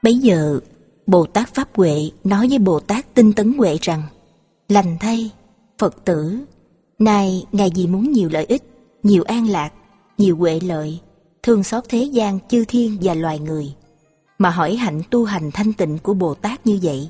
Bấy giờ Bồ Tát Pháp Huệ nói với Bồ Tát Tinh Tấn Huệ rằng: Lành thay, Phật tử, nay ngài vì muốn nhiều lợi ích, nhiều an lạc, nhiều huệ lợi, thương xót thế gian chư thiên và loài người, mà hỏi hạnh tu hành thanh tịnh của Bồ Tát như vậy.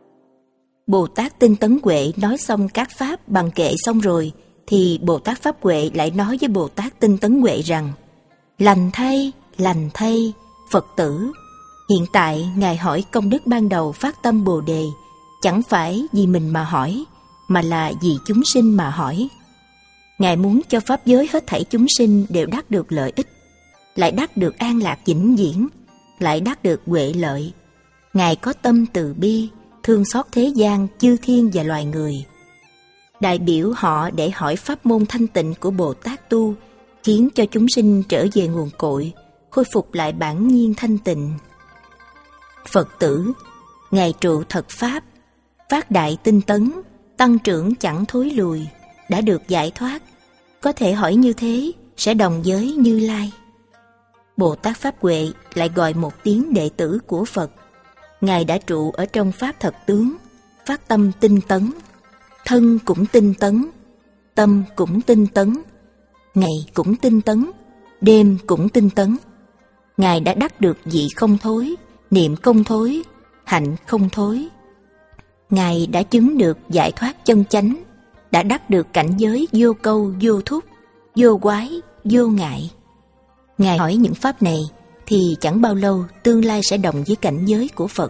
Bồ Tát Tinh Tấn Huệ nói xong các pháp bằng kệ xong rồi, thì Bồ Tát Pháp Huệ lại nói với Bồ Tát Tinh Tấn Huệ rằng: lành thay, Phật tử, hiện tại ngài hỏi công đức ban đầu phát tâm Bồ Đề, chẳng phải vì mình mà hỏi, mà là vì chúng sinh mà hỏi. Ngài muốn cho pháp giới hết thảy chúng sinh đều đắc được lợi ích, lại đắc được an lạc vĩnh viễn, lại đắc được huệ lợi. Ngài có tâm từ bi, thương xót thế gian chư thiên và loài người. Đại biểu họ để hỏi pháp môn thanh tịnh của Bồ Tát tu, khiến cho chúng sinh trở về nguồn cội, khôi phục lại bản nhiên thanh tịnh. Phật tử, ngài trụ thật pháp, phát đại tinh tấn, tăng trưởng chẳng thối lùi, đã được giải thoát, có thể hỏi như thế sẽ đồng với Như Lai. Bồ Tát Pháp Huệ lại gọi một tiếng đệ tử của Phật. Ngài đã trụ ở trong pháp thật tướng, phát tâm tinh tấn, thân cũng tinh tấn, tâm cũng tinh tấn, ngày cũng tinh tấn, đêm cũng tinh tấn. Ngài đã đắc được vị không thối, niệm không thối, hạnh không thối. Ngài đã chứng được giải thoát chân chánh, đã đắc được cảnh giới vô câu, vô thúc, vô quái, vô ngại. Ngài hỏi những pháp này thì chẳng bao lâu tương lai sẽ đồng với cảnh giới của Phật.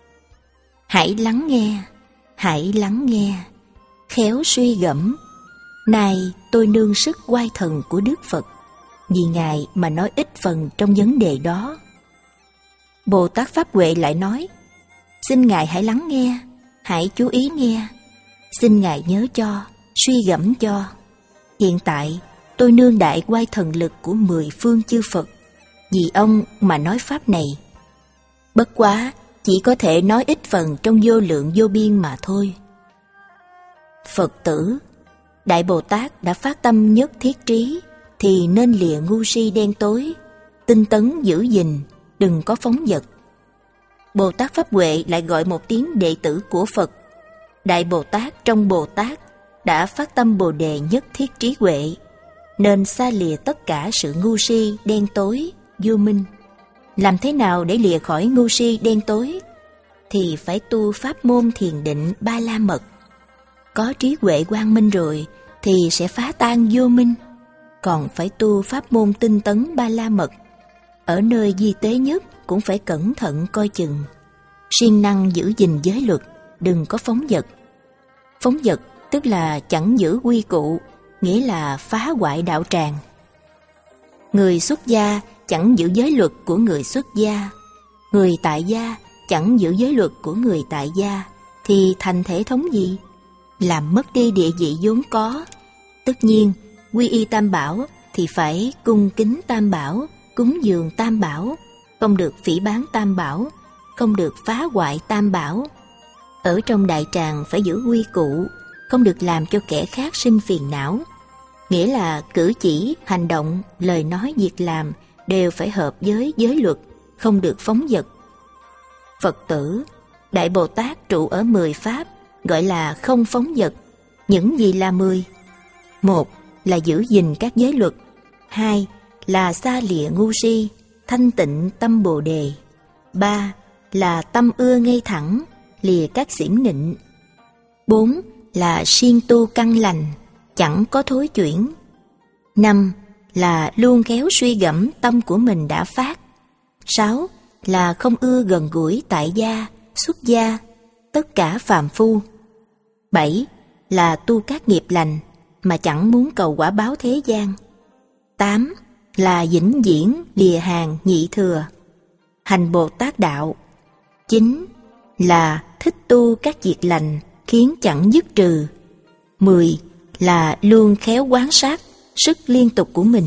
Hãy lắng nghe, khéo suy gẫm. Nay tôi nương sức oai thần của Đức Phật, vì Ngài mà nói ít phần trong vấn đề đó. Bồ Tát Pháp Huệ lại nói: xin Ngài hãy lắng nghe, hãy chú ý nghe, xin Ngài nhớ cho, suy gẫm cho. Hiện tại tôi nương đại oai thần lực của 10 phương chư Phật, vì ông mà nói pháp này. Bất quá chỉ có thể nói ít phần trong vô lượng vô biên mà thôi. Phật tử, Đại Bồ Tát đã phát tâm nhất thiết trí, thì nên lìa ngu si đen tối, tinh tấn giữ gìn, đừng có phóng dật. Bồ Tát Pháp Huệ lại gọi một tiếng đệ tử của Phật. Đại Bồ Tát trong Bồ Tát đã phát tâm Bồ Đề nhất thiết trí huệ, nên xa lìa tất cả sự ngu si đen tối, vô minh. Làm thế nào để lìa khỏi ngu si đen tối? Thì phải tu pháp môn thiền định Ba La Mật. Có trí huệ quang minh rồi thì sẽ phá tan vô minh. Còn phải tu pháp môn tinh tấn Ba La Mật. Ở nơi vi tế nhất cũng phải cẩn thận coi chừng, siêng năng giữ gìn giới luật, đừng có phóng dật. Phóng dật tức là chẳng giữ quy củ, nghĩa là phá hoại đạo tràng. Người xuất gia chẳng giữ giới luật của người xuất gia, người tại gia chẳng giữ giới luật của người tại gia, thì thành thể thống gì? Làm mất đi địa vị vốn có. Tất nhiên, quy y Tam Bảo thì phải cung kính Tam Bảo, cúng dường Tam Bảo, không được phỉ báng Tam Bảo, không được phá hoại Tam Bảo. Ở trong đại tràng phải giữ quy củ, không được làm cho kẻ khác sinh phiền não. Nghĩa là cử chỉ, hành động, lời nói, việc làm đều phải hợp với giới luật, không được phóng dật. Phật tử, Đại Bồ Tát trụ ở 10 pháp, gọi là không phóng dật. Những gì là 10? 1 là giữ gìn các giới luật. 2 là xa lìa ngu si, thanh tịnh tâm Bồ Đề. 3 là tâm ưa ngay thẳng, lìa các xiểm nịnh. 4 là siêng tu căn lành, chẳng có thối chuyển. 5 là luôn khéo suy gẫm tâm của mình đã phát. 6 là không ưa gần gũi tại gia, xuất gia, tất cả phàm phu. 7 là tu các nghiệp lành mà chẳng muốn cầu quả báo thế gian. 8 là vĩnh viễn lìa hàng nhị thừa, hành Bồ Tát đạo. 9 là thích tu các việc lành khiến chẳng dứt trừ. 10 là luôn khéo quan sát sức liên tục của mình.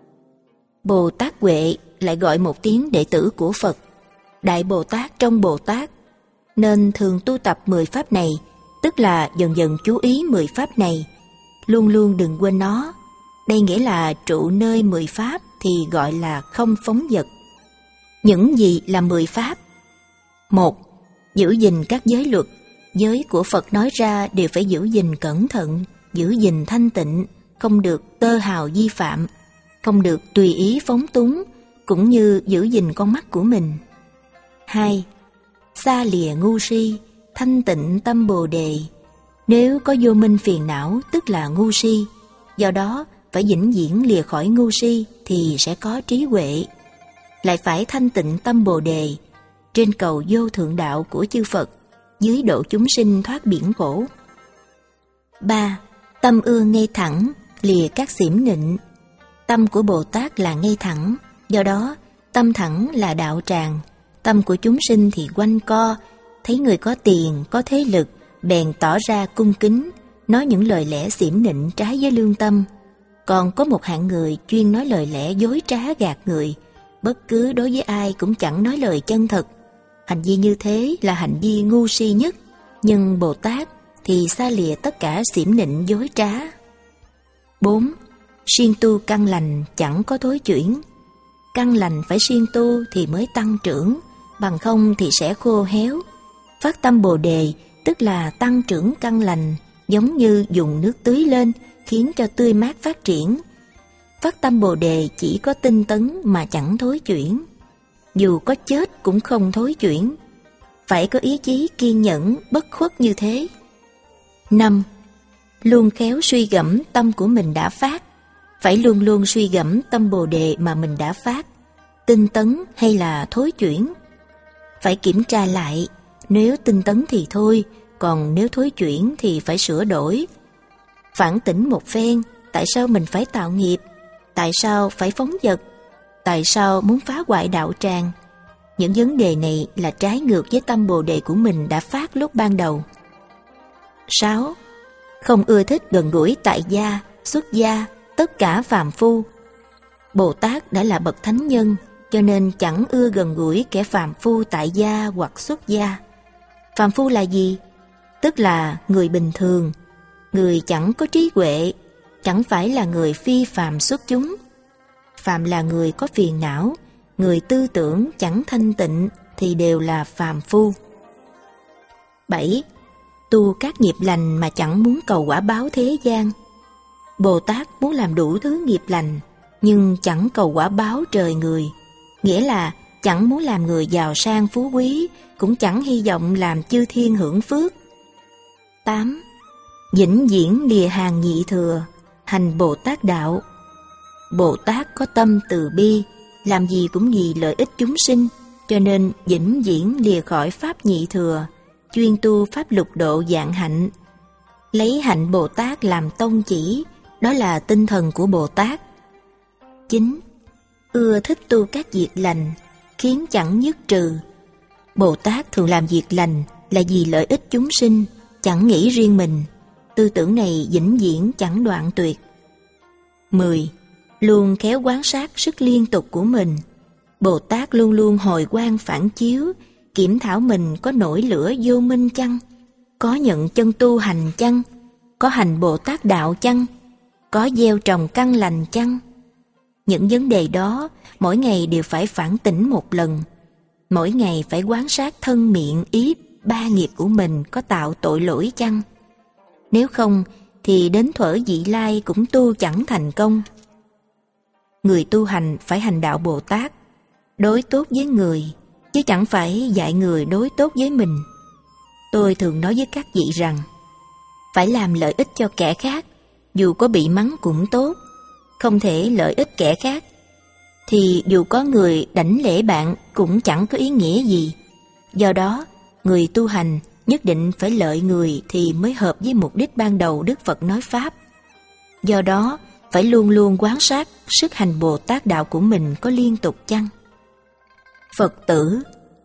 Bồ Tát Huệ lại gọi một tiếng đệ tử của Phật. Đại Bồ Tát trong Bồ Tát nên thường tu tập 10 pháp này, tức là dần dần chú ý 10 pháp này, luôn luôn đừng quên nó. Đây nghĩa là trụ nơi 10 pháp thì gọi là không phóng dật. Những gì là 10 pháp? 1. Giữ gìn các giới luật. Giới của Phật nói ra đều phải giữ gìn cẩn thận, giữ gìn thanh tịnh, không được tơ hào vi phạm, không được tùy ý phóng túng, cũng như giữ gìn con mắt của mình. 2. Xa lìa ngu si, thanh tịnh tâm Bồ Đề. Nếu có vô minh phiền não tức là ngu si, do đó phải vĩnh viễn lìa khỏi ngu si thì sẽ có trí huệ. Lại phải thanh tịnh tâm Bồ Đề, trên cầu vô thượng đạo của chư Phật, dưới độ chúng sinh thoát biển khổ. 3. Tâm ưa ngay thẳng, lìa các xỉm nịnh. Tâm của Bồ Tát là ngay thẳng, do đó tâm thẳng là đạo tràng. Tâm của chúng sinh thì quanh co, thấy người có tiền, có thế lực, bèn tỏ ra cung kính, nói những lời lẽ xỉm nịnh trái với lương tâm. Còn có một hạng người chuyên nói lời lẽ dối trá gạt người, bất cứ đối với ai cũng chẳng nói lời chân thật. Hành vi như thế là hành vi ngu si nhất, nhưng Bồ Tát thì xa lìa tất cả xỉm nịnh dối trá. 4. Siêng tu căn lành chẳng có thối chuyển. Căn lành phải siêng tu thì mới tăng trưởng, bằng không thì sẽ khô héo. Phát tâm Bồ Đề tức là tăng trưởng căn lành, giống như dùng nước tưới lên khiến cho tươi mát phát triển. Phát tâm Bồ Đề chỉ có tinh tấn mà chẳng thối chuyển. Dù có chết cũng không thối chuyển. Phải có ý chí kiên nhẫn, bất khuất như thế. 5. Luôn khéo suy gẫm tâm của mình đã phát. Phải luôn luôn suy gẫm tâm Bồ Đề mà mình đã phát, tinh tấn hay là thối chuyển. Phải kiểm tra lại, nếu tinh tấn thì thôi, còn nếu thối chuyển thì phải sửa đổi. Phản tỉnh một phen, tại sao mình phải tạo nghiệp? Tại sao phải phóng dật? Tại sao muốn phá hoại đạo tràng? Những vấn đề này là trái ngược với tâm Bồ Đề của mình đã phát lúc ban đầu. 6. Không ưa thích gần gũi tại gia, xuất gia, tất cả phàm phu. Bồ Tát đã là bậc thánh nhân, cho nên chẳng ưa gần gũi kẻ phàm phu tại gia hoặc xuất gia. Phàm phu là gì? Tức là người bình thường, người chẳng có trí huệ, chẳng phải là người phi phàm xuất chúng. Phàm là người có phiền não, người tư tưởng chẳng thanh tịnh thì đều là phàm phu. 7. Tu các nghiệp lành mà chẳng muốn cầu quả báo thế gian. Bồ Tát muốn làm đủ thứ nghiệp lành, nhưng chẳng cầu quả báo trời người. Nghĩa là chẳng muốn làm người giàu sang phú quý, cũng chẳng hy vọng làm chư thiên hưởng phước. 8. Vĩnh viễn lìa hàng nhị thừa, hành Bồ Tát đạo. Bồ Tát có tâm từ bi, làm gì cũng vì lợi ích chúng sinh, cho nên vĩnh viễn lìa khỏi pháp nhị thừa, chuyên tu pháp lục độ vạn hạnh. Lấy hạnh Bồ Tát làm tông chỉ, đó là tinh thần của Bồ Tát. 9. Ưa thích tu các việc lành, khiến chẳng dứt trừ. Bồ Tát thường làm việc lành là vì lợi ích chúng sinh, chẳng nghĩ riêng mình. Tư tưởng này vĩnh viễn chẳng đoạn tuyệt. 10. Luôn khéo quan sát sức liên tục của mình. Bồ Tát luôn luôn hồi quang phản chiếu, kiểm thảo mình có nổi lửa vô minh chăng, có nhận chân tu hành chăng, có hành Bồ Tát đạo chăng, có gieo trồng căn lành chăng. Những vấn đề đó mỗi ngày đều phải phản tỉnh một lần. Mỗi ngày phải quan sát thân miệng ý ba nghiệp của mình có tạo tội lỗi chăng. Nếu không thì đến thuở vị lai cũng tu chẳng thành công. Người tu hành phải hành đạo Bồ Tát, đối tốt với người, chứ chẳng phải dạy người đối tốt với mình. Tôi thường nói với các vị rằng, phải làm lợi ích cho kẻ khác, dù có bị mắng cũng tốt. Không thể lợi ích kẻ khác, thì dù có người đảnh lễ bạn cũng chẳng có ý nghĩa gì. Do đó, người tu hành nhất định phải lợi người thì mới hợp với mục đích ban đầu Đức Phật nói Pháp. Do đó, phải luôn luôn quan sát sức hành Bồ Tát đạo của mình có liên tục chăng. Phật tử,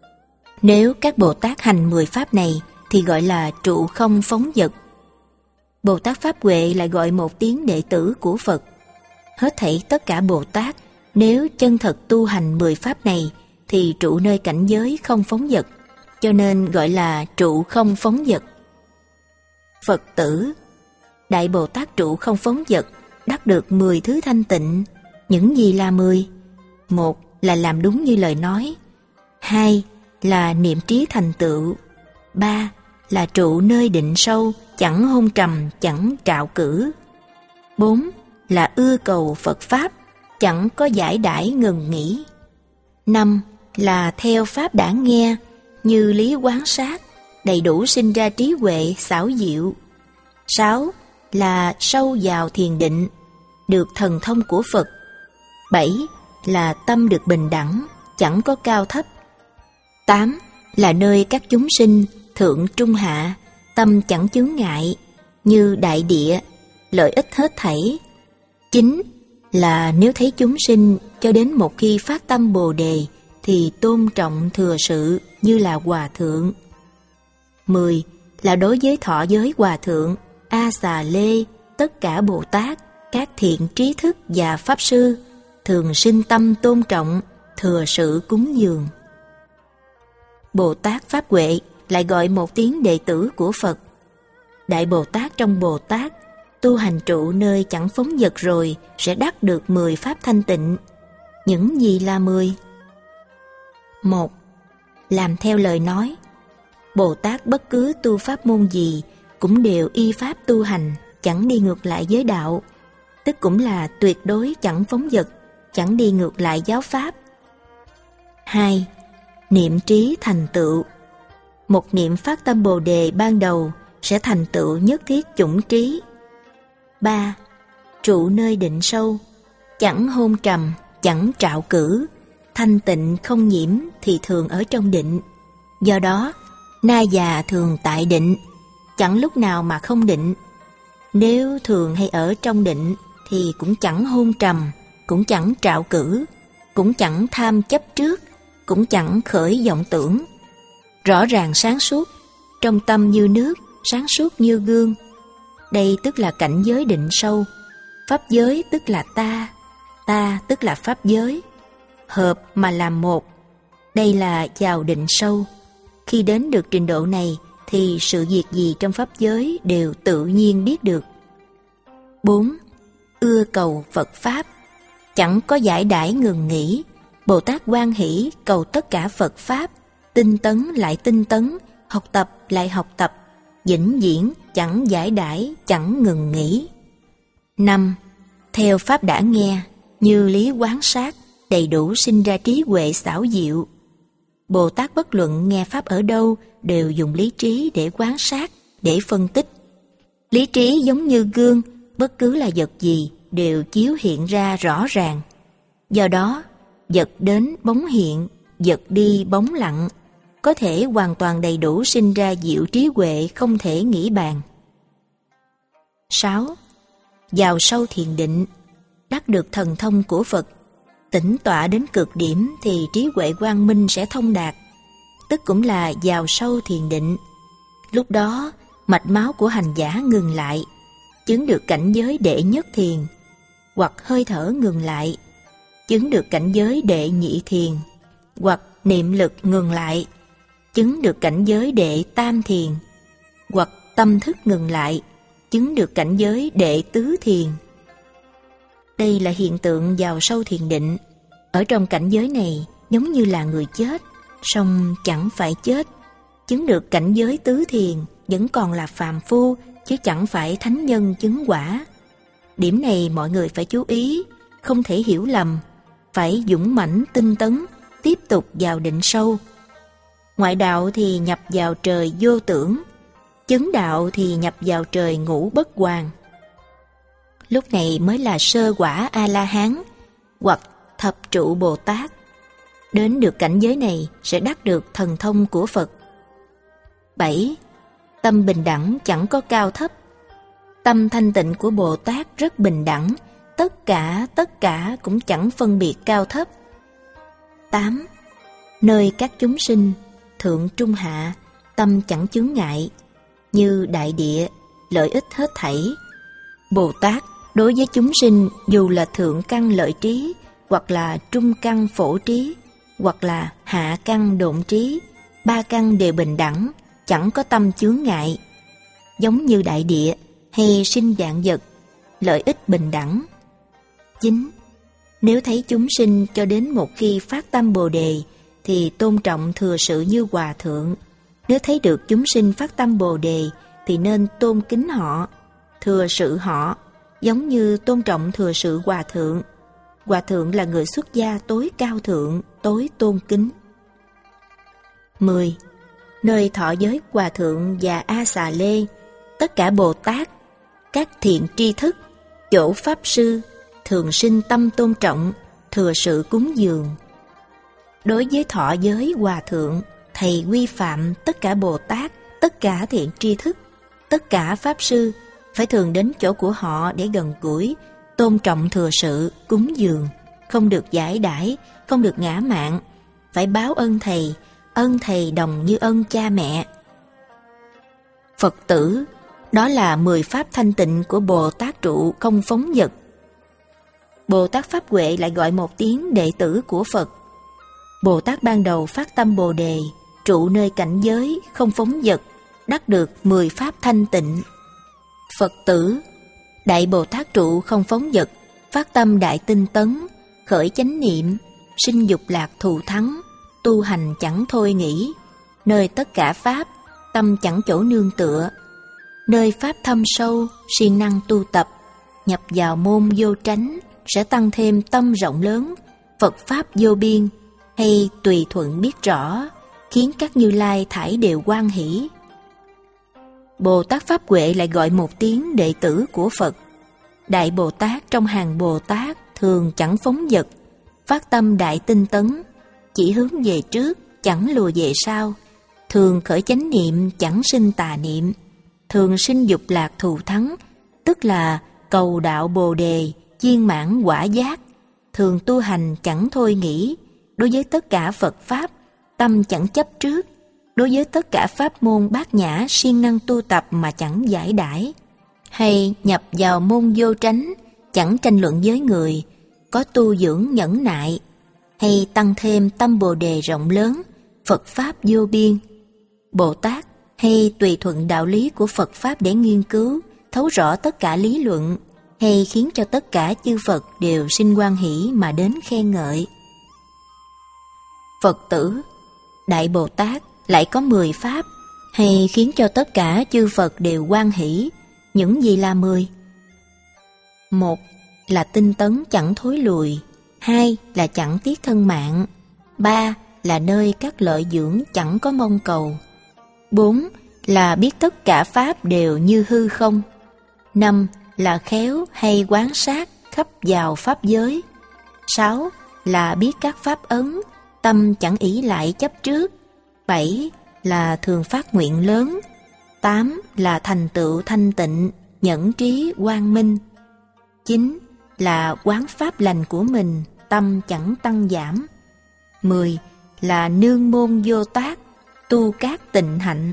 nếu các Bồ Tát hành 10 Pháp này thì gọi là trụ không phóng dật. Bồ Tát Pháp Huệ lại gọi một tiếng đệ tử của Phật. Hết thảy tất cả Bồ Tát nếu chân thật tu hành 10 Pháp này thì trụ nơi cảnh giới không phóng dật, cho nên gọi là trụ không phóng dật. Phật tử, Đại Bồ Tát trụ không phóng dật đắc được 10 thứ thanh tịnh. Những gì là 10? 1 là làm đúng như lời nói. 2 là niệm trí thành tựu. 3 là trụ nơi định sâu, chẳng hôn trầm, chẳng trạo cử. 4 là ưa cầu Phật Pháp, chẳng có giải đãi ngừng nghỉ. 5 là theo Pháp đã nghe, như lý quán sát, đầy đủ sinh ra trí huệ xảo diệu. 6 là sâu vào thiền định, được thần thông của Phật. 7 là tâm được bình đẳng, chẳng có cao thấp. 8 là nơi các chúng sinh thượng trung hạ, tâm chẳng chướng ngại, như đại địa, lợi ích hết thảy. 9 là nếu thấy chúng sinh cho đến một khi phát tâm Bồ Đề thì tôn trọng thừa sự như là hòa thượng. 10 là đối với thọ giới hòa thượng, A Xà Lê, tất cả Bồ Tát, các thiện trí thức và Pháp Sư thường sinh tâm tôn trọng, thừa sự cúng dường. Bồ Tát Pháp Huệ lại gọi một tiếng đệ tử của Phật. Đại Bồ Tát trong Bồ Tát tu hành trụ nơi chẳng phóng dật rồi sẽ đắc được 10 pháp thanh tịnh. Những gì là 10? 1. Làm theo lời nói. Bồ Tát bất cứ tu pháp môn gì cũng đều y pháp tu hành, chẳng đi ngược lại giới đạo, tức cũng là tuyệt đối chẳng phóng dật, chẳng đi ngược lại giáo pháp. 2. Niệm trí thành tựu. Một niệm phát tâm Bồ Đề ban đầu sẽ thành tựu nhất thiết chủng trí. 3. Trụ nơi định sâu, chẳng hôn trầm, chẳng trạo cử, thanh tịnh không nhiễm thì thường ở trong định. Do đó, na già thường tại định, chẳng lúc nào mà không định. Nếu thường hay ở trong định thì cũng chẳng hôn trầm, cũng chẳng trạo cử, cũng chẳng tham chấp trước, cũng chẳng khởi vọng tưởng. Rõ ràng sáng suốt, trong tâm như nước, sáng suốt như gương. Đây tức là cảnh giới định sâu. Pháp giới tức là ta, ta tức là pháp giới. Hợp mà làm một. Đây là vào định sâu. Khi đến được trình độ này thì sự việc gì trong pháp giới đều tự nhiên biết được. 4. Ưa cầu Phật Pháp, chẳng có giải đãi ngừng nghỉ. Bồ Tát hoan hỷ cầu tất cả Phật Pháp, tinh tấn lại tinh tấn, học tập lại học tập, vĩnh viễn chẳng giải đãi, chẳng ngừng nghỉ. 5. Theo Pháp đã nghe, như lý quán sát, đầy đủ sinh ra trí huệ xảo diệu. Bồ Tát bất luận nghe Pháp ở đâu đều dùng lý trí để quán sát, để phân tích. Lý trí giống như gương, bất cứ là vật gì đều chiếu hiện ra rõ ràng. Do đó, vật đến bóng hiện, vật đi bóng lặng, có thể hoàn toàn đầy đủ sinh ra diệu trí huệ không thể nghĩ bàn. 6. Vào sâu thiền định, đắc được thần thông của Phật, tĩnh tọa đến cực điểm thì trí huệ quang minh sẽ thông đạt, tức cũng là vào sâu thiền định. Lúc đó, mạch máu của hành giả ngừng lại, chứng được cảnh giới đệ nhất thiền, hoặc hơi thở ngừng lại, chứng được cảnh giới đệ nhị thiền, hoặc niệm lực ngừng lại, chứng được cảnh giới đệ tam thiền, hoặc tâm thức ngừng lại, chứng được cảnh giới đệ tứ thiền. Đây là hiện tượng vào sâu thiền định. Ở trong cảnh giới này giống như là người chết, song chẳng phải chết. Chứng được cảnh giới tứ thiền vẫn còn là phàm phu, chứ chẳng phải thánh nhân chứng quả. Điểm này mọi người phải chú ý, không thể hiểu lầm. Phải dũng mãnh tinh tấn, tiếp tục vào định sâu. Ngoại đạo thì nhập vào trời vô tưởng, chứng đạo thì nhập vào trời ngũ bất hoàn. Lúc này mới là sơ quả A-la-hán hoặc thập trụ Bồ Tát. Đến được cảnh giới này sẽ đắc được thần thông của Phật. 7. Tâm bình đẳng chẳng có cao thấp. Tâm thanh tịnh của Bồ Tát rất bình đẳng, tất cả cũng chẳng phân biệt cao thấp. 8. Nơi các chúng sinh, thượng trung hạ, tâm chẳng chướng ngại, như đại địa, lợi ích hết thảy. Bồ Tát đối với chúng sinh dù là thượng căn lợi trí, hoặc là trung căn phổ trí, hoặc là hạ căn độn trí, ba căn đều bình đẳng, chẳng có tâm chướng ngại. Giống như đại địa hay sinh vạn vật, lợi ích bình đẳng. 9. Nếu thấy chúng sinh cho đến một khi phát tâm Bồ Đề thì tôn trọng thừa sự như hòa thượng. Nếu thấy được chúng sinh phát tâm Bồ Đề thì nên tôn kính họ, thừa sự họ, giống như tôn trọng thừa sự hòa thượng. Hòa thượng là người xuất gia tối cao thượng, tối tôn kính. 10. Nơi thọ giới hòa thượng và A Xà Lê, tất cả Bồ Tát, các thiện tri thức, chỗ Pháp Sư, thường sinh tâm tôn trọng, thừa sự cúng dường. Đối với thọ giới hòa thượng, thầy quy phạm tất cả Bồ Tát, tất cả thiện tri thức, tất cả Pháp Sư, phải thường đến chỗ của họ để gần gũi, tôn trọng thừa sự, cúng dường, không được giải đãi, không được ngã mạn, phải báo ân thầy đồng như ân cha mẹ. Phật tử, đó là 10 pháp thanh tịnh của Bồ Tát trụ không phóng dật. Bồ Tát Pháp Huệ lại gọi một tiếng đệ tử của Phật. Bồ Tát ban đầu phát tâm Bồ Đề, trụ nơi cảnh giới không phóng dật, đắc được 10 pháp thanh tịnh. Phật tử, Đại Bồ Tát trụ không phóng dật, phát tâm đại tinh tấn, khởi chánh niệm, sinh dục lạc thù thắng, tu hành chẳng thôi nghỉ, nơi tất cả pháp, tâm chẳng chỗ nương tựa, nơi pháp thâm sâu, siêng năng tu tập, nhập vào môn vô tránh, sẽ tăng thêm tâm rộng lớn, Phật Pháp vô biên, hay tùy thuận biết rõ, khiến các Như Lai thải đều hoan hỷ. Bồ Tát Pháp Huệ lại gọi một tiếng đệ tử của Phật. Đại Bồ Tát trong hàng Bồ Tát thường chẳng phóng dật, phát tâm đại tinh tấn, chỉ hướng về trước, chẳng lùi về sau, thường khởi chánh niệm, chẳng sinh tà niệm, thường sinh dục lạc thù thắng, tức là cầu đạo Bồ Đề, viên mãn quả giác, thường tu hành chẳng thôi nghỉ, đối với tất cả Phật Pháp, tâm chẳng chấp trước, đối với tất cả pháp môn bát nhã siêng năng tu tập mà chẳng giải đãi, hay nhập vào môn vô tránh, chẳng tranh luận với người, có tu dưỡng nhẫn nại, hay tăng thêm tâm Bồ Đề rộng lớn, Phật Pháp vô biên. Bồ Tát hay tùy thuận đạo lý của Phật Pháp để nghiên cứu, thấu rõ tất cả lý luận, hay khiến cho tất cả chư Phật đều sinh hoan hỷ mà đến khen ngợi. Phật tử, Đại Bồ Tát lại có 10 pháp, hay khiến cho tất cả chư Phật đều hoan hỷ. Những gì là 10? 1 là tinh tấn chẳng thối lùi, 2 là chẳng tiếc thân mạng, 3 là nơi các lợi dưỡng chẳng có mong cầu, 4 là biết tất cả pháp đều như hư không, 5 là khéo hay quán sát khắp vào pháp giới, 6 là biết các pháp ấn, tâm chẳng ỷ lại chấp trước, 7 là thường phát nguyện lớn, 8 là thành tựu thanh tịnh, nhẫn trí quang minh, 9 là quán pháp lành của mình, tâm chẳng tăng giảm, 10 là nương môn vô tác, tu các tịnh hạnh.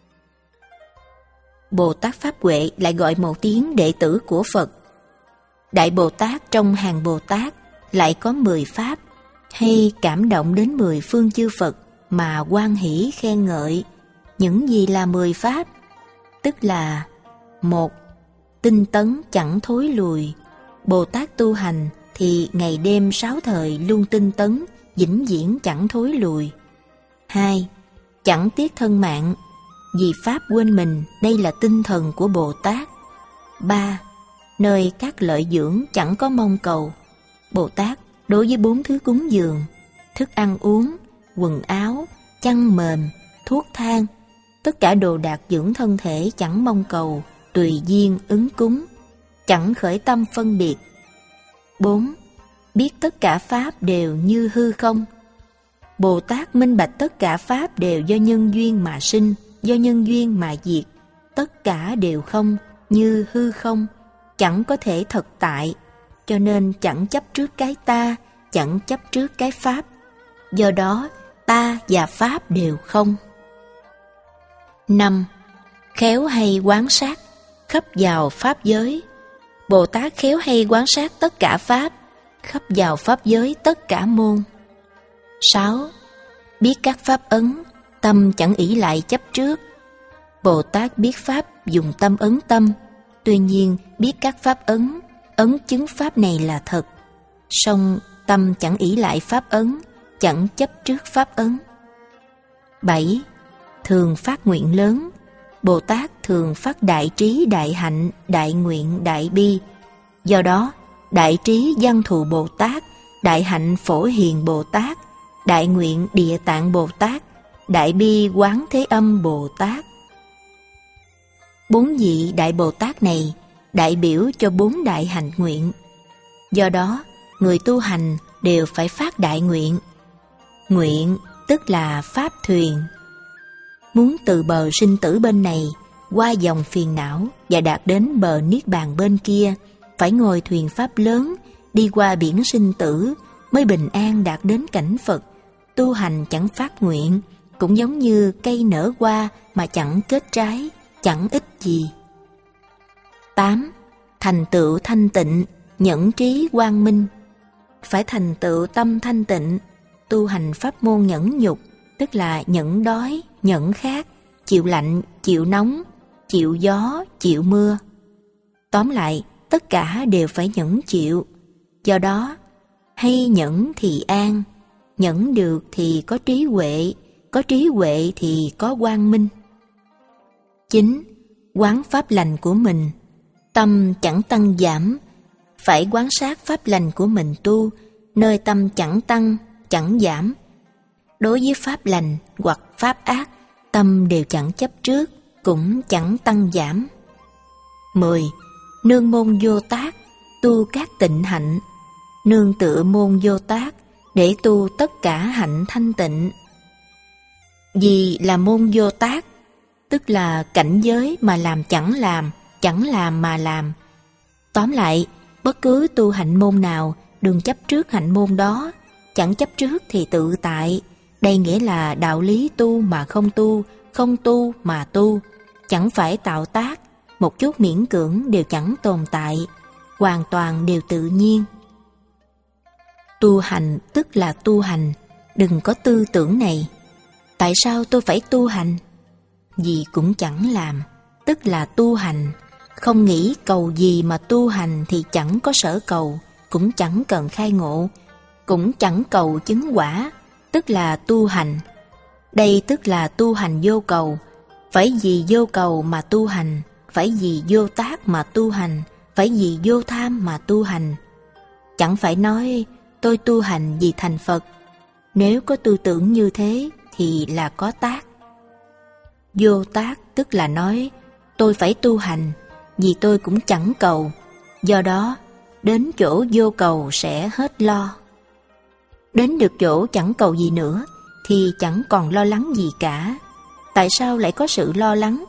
Bồ Tát Pháp Huệ lại gọi một tiếng đệ tử của Phật. Đại Bồ Tát trong hàng Bồ Tát lại có 10 pháp, hay cảm động đến 10 phương chư Phật mà hoan hỷ khen ngợi. Những gì là 10 pháp? Tức là 1. Tinh tấn chẳng thối lùi. Bồ Tát tu hành thì ngày đêm 6 thời luôn tinh tấn, vĩnh viễn chẳng thối lùi. 2. Chẳng tiếc thân mạng, vì pháp quên mình, đây là tinh thần của Bồ Tát. 3. Nơi các lợi dưỡng chẳng có mong cầu. Bồ Tát đối với 4 thứ cúng dường, thức ăn uống, quần áo, chăn mền, thuốc thang, tất cả đồ đạc dưỡng thân thể chẳng mong cầu, tùy duyên ứng cúng, chẳng khởi tâm phân biệt. 4. Biết tất cả pháp đều như hư không. Bồ Tát minh bạch tất cả pháp đều do nhân duyên mà sinh, do nhân duyên mà diệt, tất cả đều không, như hư không, chẳng có thể thật tại, cho nên chẳng chấp trước cái ta, chẳng chấp trước cái pháp. Do đó, ta và pháp đều không. 5. Khéo hay quán sát khắp vào pháp giới. Bồ Tát khéo hay quán sát tất cả pháp, khắp vào pháp giới tất cả môn. 6. Biết các pháp ấn, tâm chẳng ỷ lại chấp trước. Bồ Tát biết pháp dùng tâm ấn tâm, tuy nhiên biết các pháp ấn chứng pháp này là thật, song tâm chẳng ỷ lại pháp ấn, chẳng chấp trước pháp ấn. 7. Thường phát nguyện lớn. Bồ Tát thường phát đại trí, đại hạnh, đại nguyện, đại bi. Do đó, đại trí Văn Thù Bồ Tát, đại hạnh Phổ Hiền Bồ Tát, đại nguyện Địa Tạng Bồ Tát, đại bi Quán Thế Âm Bồ Tát. 4 vị Đại Bồ Tát này đại biểu cho 4 đại hạnh nguyện. Do đó, người tu hành đều phải phát đại nguyện. Nguyện tức là pháp thuyền. Muốn từ bờ sinh tử bên này qua dòng phiền não và đạt đến bờ niết bàn bên kia, phải ngồi thuyền pháp lớn đi qua biển sinh tử mới bình an đạt đến cảnh Phật. Tu hành chẳng phát nguyện cũng giống như cây nở hoa mà chẳng kết trái, chẳng ích gì. 8. Thành tựu thanh tịnh, nhẫn trí quang minh. Phải thành tựu tâm thanh tịnh, tu hành pháp môn nhẫn nhục, tức là nhẫn đói, nhẫn khát, chịu lạnh, chịu nóng, chịu gió, chịu mưa. Tóm lại, tất cả đều phải nhẫn chịu. Do đó, hay nhẫn thì an, nhẫn được thì có trí huệ thì có quang minh. 9. Quán pháp lành của mình, tâm chẳng tăng giảm, phải quán sát pháp lành của mình tu, nơi tâm chẳng tăng, chẳng giảm. Đối với pháp lành hoặc pháp ác, tâm đều chẳng chấp trước, cũng chẳng tăng giảm. 10. Nương môn Vô Tác, tu các tịnh hạnh. Nương tựa môn Vô Tác để tu tất cả hạnh thanh tịnh. Vì là môn Vô Tác, tức là cảnh giới mà làm, chẳng làm mà làm. Tóm lại, bất cứ tu hạnh môn nào, đừng chấp trước hạnh môn đó. Chẳng chấp trước thì tự tại. Đây nghĩa là đạo lý tu mà không tu, không tu mà tu. Chẳng phải tạo tác, một chút miễn cưỡng đều chẳng tồn tại, hoàn toàn đều tự nhiên. Tu hành tức là tu hành, đừng có tư tưởng này. Tại sao tôi phải tu hành? Gì cũng chẳng làm, tức là tu hành. Không nghĩ cầu gì mà tu hành thì chẳng có sở cầu, cũng chẳng cần khai ngộ, cũng chẳng cầu chứng quả, tức là tu hành. Đây tức là tu hành vô cầu. Phải vì vô cầu mà tu hành, phải vì vô tác mà tu hành, phải vì vô tham mà tu hành. Chẳng phải nói tôi tu hành vì thành Phật. Nếu có tư tưởng như thế thì là có tác. Vô tác tức là nói tôi phải tu hành vì tôi cũng chẳng cầu. Do đó, đến chỗ vô cầu sẽ hết lo. Đến được chỗ chẳng cầu gì nữa thì chẳng còn lo lắng gì cả. Tại sao lại có sự lo lắng?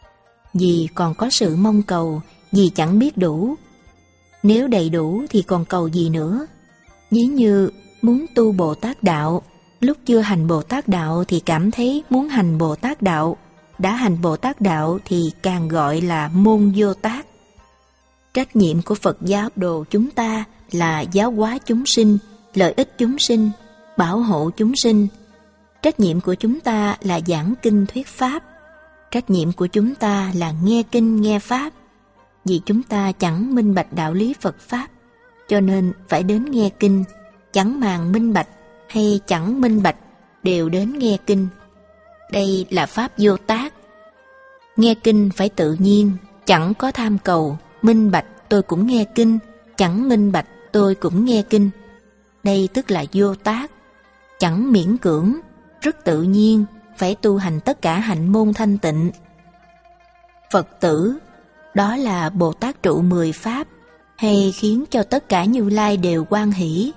Vì còn có sự mong cầu, vì chẳng biết đủ. Nếu đầy đủ thì còn cầu gì nữa? Ví như muốn tu Bồ Tát Đạo, lúc chưa hành Bồ Tát Đạo thì cảm thấy muốn hành Bồ Tát Đạo. Đã hành Bồ Tát Đạo thì càng gọi là môn Vô Tác. Trách nhiệm của Phật giáo đồ chúng ta là giáo hóa chúng sinh, lợi ích chúng sinh, bảo hộ chúng sinh. Trách nhiệm của chúng ta là giảng kinh thuyết pháp. Trách nhiệm của chúng ta là nghe kinh nghe pháp. Vì chúng ta chẳng minh bạch đạo lý Phật pháp, cho nên phải đến nghe kinh. Chẳng màng minh bạch hay chẳng minh bạch đều đến nghe kinh. Đây là pháp vô tác. Nghe kinh phải tự nhiên, chẳng có tham cầu. Minh bạch tôi cũng nghe kinh, chẳng minh bạch tôi cũng nghe kinh. Đây tức là vô tác. Chẳng miễn cưỡng, rất tự nhiên, phải tu hành tất cả hạnh môn thanh tịnh. Phật tử, đó là Bồ Tát trụ 10 pháp, hay khiến cho tất cả Như Lai đều hoan hỷ.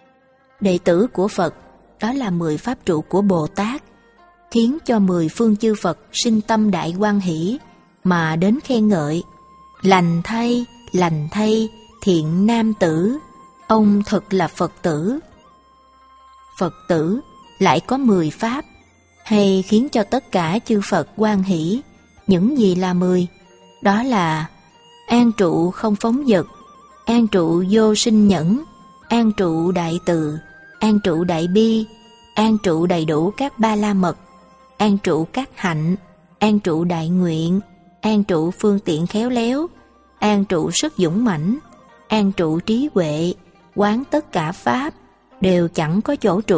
Đệ tử của Phật, đó là 10 pháp trụ của Bồ Tát, khiến cho 10 phương chư Phật sinh tâm đại hoan hỷ, mà đến khen ngợi. Lành thay, thiện nam tử, ông thật là Phật tử. Phật tử lại có 10 pháp, hay khiến cho tất cả chư Phật hoan hỷ. Những gì là 10? Đó là an trụ không phóng dật, an trụ vô sinh nhẫn, an trụ đại từ, an trụ đại bi, an trụ đầy đủ các ba la mật, an trụ các hạnh, an trụ đại nguyện, an trụ phương tiện khéo léo, an trụ sức dũng mãnh, an trụ trí huệ, quán tất cả pháp, đều chẳng có chỗ trụ,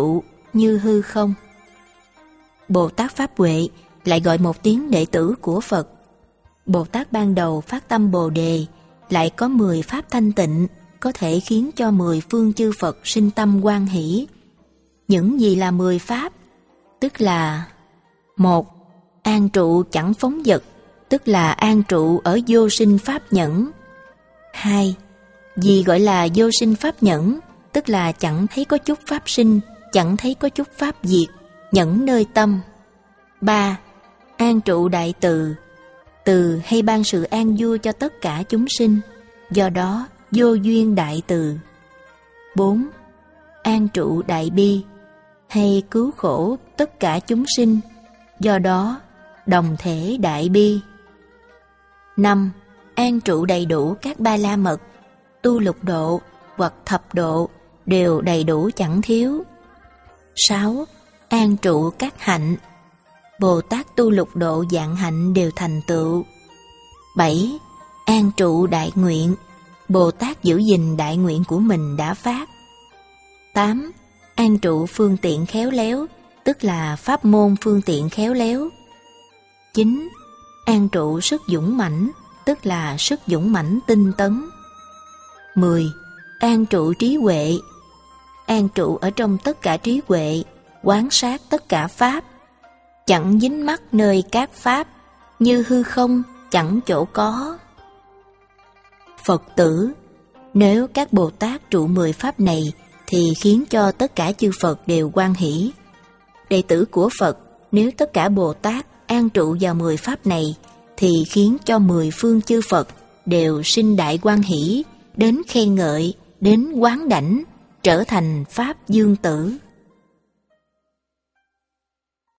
như hư không. Bồ Tát Pháp Huệ lại gọi một tiếng đệ tử của Phật. Bồ Tát ban đầu phát tâm Bồ Đề, lại có 10 pháp thanh tịnh, có thể khiến cho 10 phương chư Phật sinh tâm hoan hỷ. Những gì là 10 pháp? Tức là: 1. An trụ chẳng phóng dật, tức là an trụ ở vô sinh pháp nhẫn. 2. Gì gọi là vô sinh pháp nhẫn? Tức là chẳng thấy có chút pháp sinh, chẳng thấy có chút pháp diệt, nhẫn nơi tâm. 3. An trụ đại từ, từ hay ban sự an vui cho tất cả chúng sinh, do đó vô duyên đại từ. 4. An trụ đại bi, hay cứu khổ tất cả chúng sinh, do đó đồng thể đại bi. 5. An trụ đầy đủ các ba la mật, tu lục độ hoặc thập độ đều đầy đủ chẳng thiếu. 6. An trụ các hạnh, Bồ Tát tu lục độ dạng hạnh đều thành tựu. 7. An trụ đại nguyện, Bồ Tát giữ gìn đại nguyện của mình đã phát. 8. An trụ phương tiện khéo léo, tức là pháp môn phương tiện khéo léo. 9. An trụ sức dũng mãnh, tức là sức dũng mãnh tinh tấn. 10. An trụ trí huệ, an trụ ở trong tất cả trí huệ, quán sát tất cả pháp, chẳng dính mắc nơi các pháp, như hư không chẳng chỗ có. Phật tử, nếu các Bồ Tát trụ 10 pháp này thì khiến cho tất cả chư Phật đều hoan hỷ. Đệ tử của Phật, nếu tất cả Bồ Tát an trụ vào 10 pháp này thì khiến cho 10 phương chư Phật đều sinh đại hoan hỷ, đến khen ngợi, đến quán đảnh, trở thành pháp dương tử.